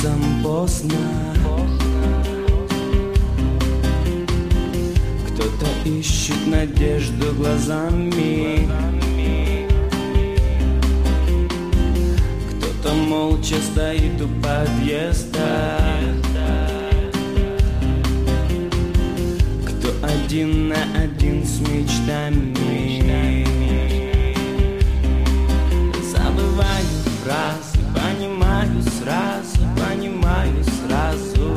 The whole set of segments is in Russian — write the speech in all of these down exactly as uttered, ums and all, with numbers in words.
улицам поздно. Кто-то ищет надежду глазами, кто-то молча стоит у подъезда, кто один на один с мечтами. Забываю фразы, понимаю сразу, понимаю сразу.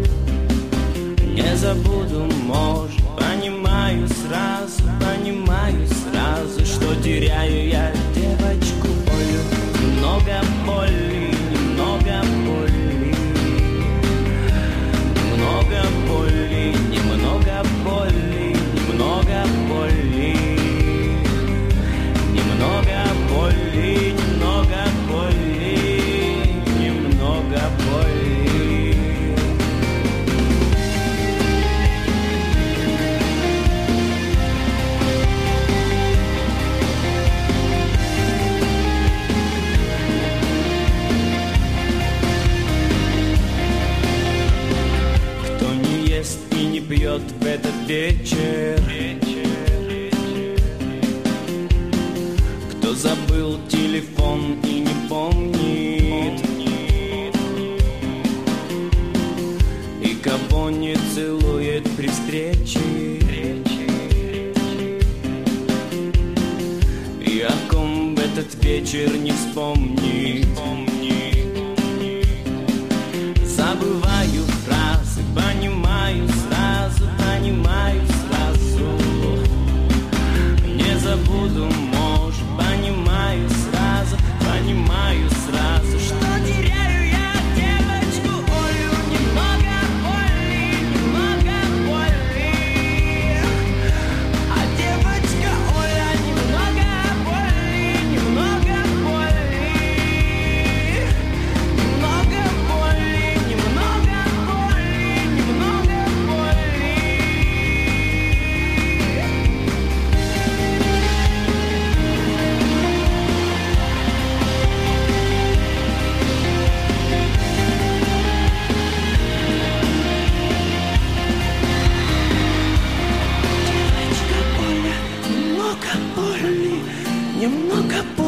Не забуду, может, понимаю сразу, понимаю сразу, что теряю я девочку Олю. Много боли, немного боли, много боли, немного боли, немного боли, немного боли, немного боли, немного боли. Пьет в этот вечер, кто забыл телефон и не помнит, и кого не целует при встрече, и о ком в этот вечер не вспомнит. Забываю фразы, понимаю сразу, понимаю сразу. Не забуду, может, понимаю сразу, понимаю сразу, что теряю я девочку Олю. Немного боли, немного боли, а девочка Оля немного боли, немного боли, немного боли, немного боли, немного боли. Девочка Оля, немного боли, немного боли.